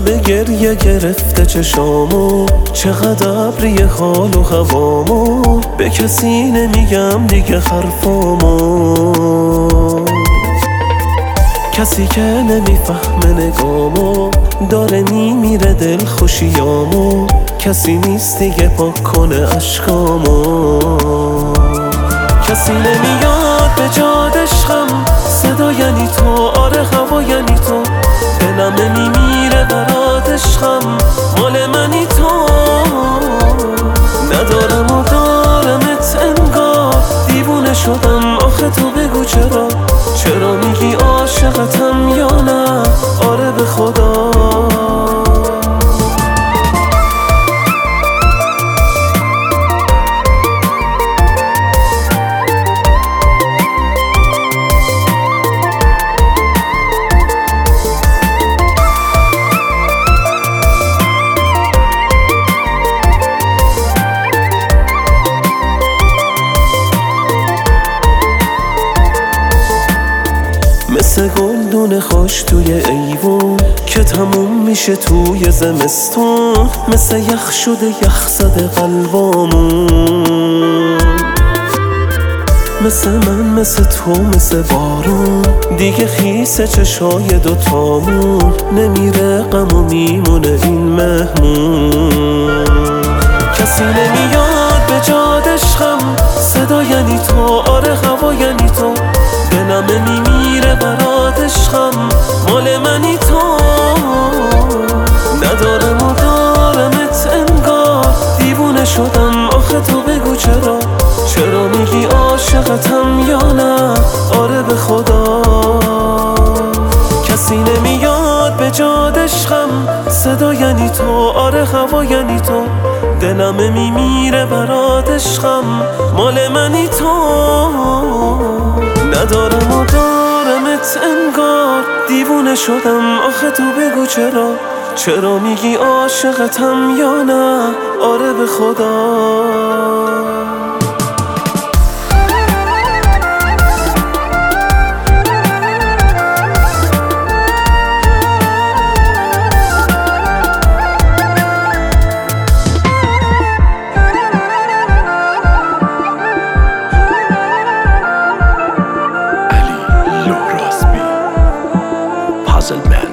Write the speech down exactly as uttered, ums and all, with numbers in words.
شب گریه گرفته چشامو، چقدر ابری حال و هوامو، به کسی نمیگم دیگه حرفامو. کسی که نمیفهمه نگامو، داره میمیره دل خوشیامو، کسی نیست دیگه پاک کنه عشقامو. کسی نمیاد به جاد عشقم، صدا یعنی تو، آره هوا یعنی تو، دلم نمیمیره برات عشقم، مال منی تو. ندارم و دارمت انگار، دیوونه شدم آخه تو بگو چرا، چرا میگی عاشقتم یا نه، آره به خدا. مثل گلدون خوش توی ایوون که تموم میشه توی زمستون، مثل یخ شده یخ زده قلبامون. مثل من مثل تو مثل بارون، دیگه خیس چشای دوتامون، نمیره غم و میمونه این مهمون. کسی نمیاد به جاد عشقم، صدا یعنی تو، آره هوا یعنی تو، دلم نمیمیره برات عشقم، مال منی تو. ندارم و دارمت انگار، دیوونه شدم آخه تو بگو چرا، چرا میگی عاشقتم یا نه، آره به خدا. کسی نمیاد به جاد عشقم، صدا یعنی تو، آره هوا یعنی تو، دلم میمیره برات عشقم، مال منی تو. ندارم و دارمت انگار، دیوونه شدم آخه تو بگو چرا، چرا میگی عاشقتم یا نه، آره به خدا. Puzzle Man.